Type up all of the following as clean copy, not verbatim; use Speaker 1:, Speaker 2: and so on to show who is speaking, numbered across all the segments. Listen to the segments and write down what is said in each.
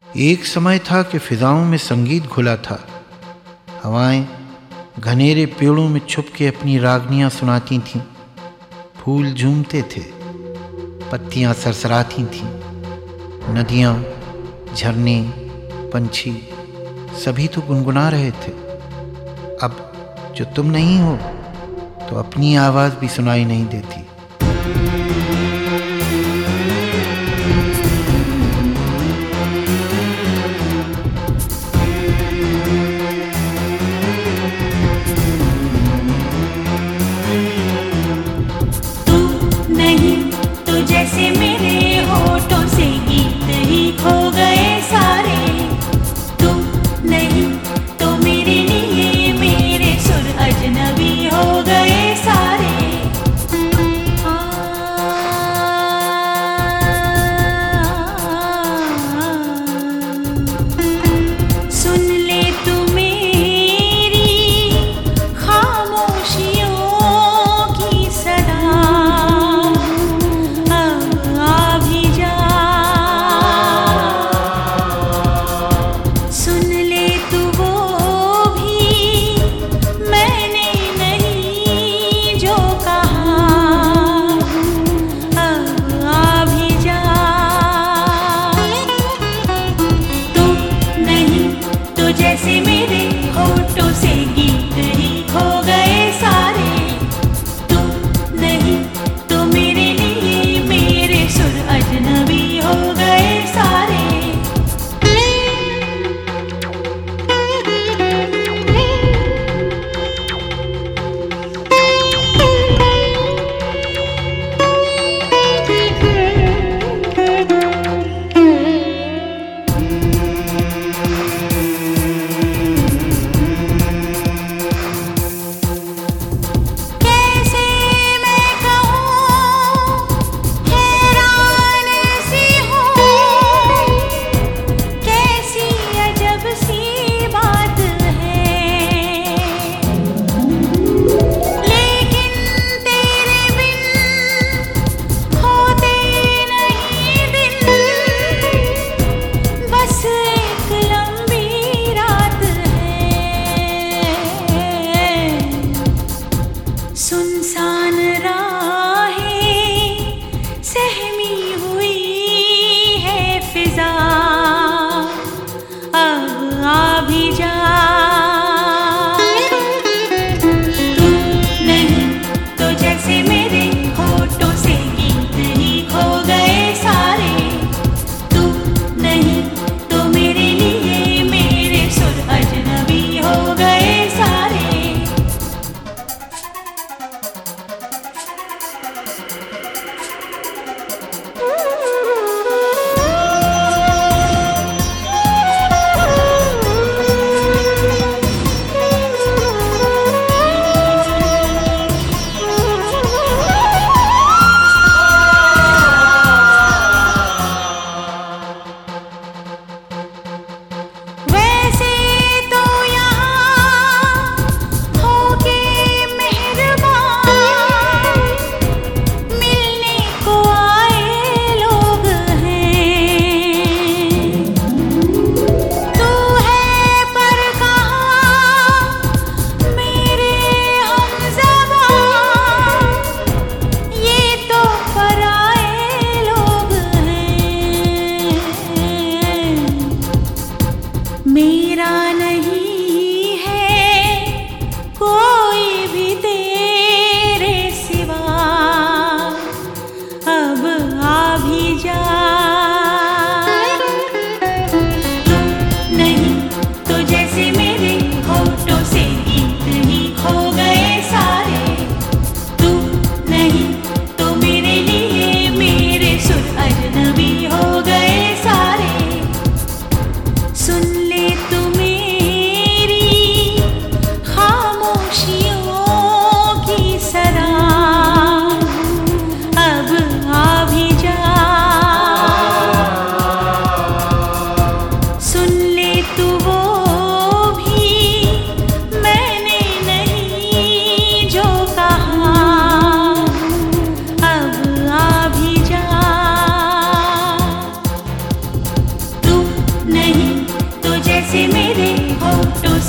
Speaker 1: एक समय था कि फिजाओं में संगीत घुला था। हवाएं घनेरे पेड़ों में छुप के अपनी रागनियां सुनाती थीं। फूल झूमते थे, पत्तियां सरसराती थीं। नदियां, झरने, पंछी सभी तो गुनगुना रहे थे। अब जो तुम नहीं हो तो अपनी आवाज भी सुनाई नहीं देती।
Speaker 2: जैसे मेरे होठों से गीत ही खो गए सारे। तू नहीं तो मेरे लिए मेरे सुर अजनबी हो गए सारे।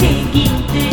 Speaker 2: से गीत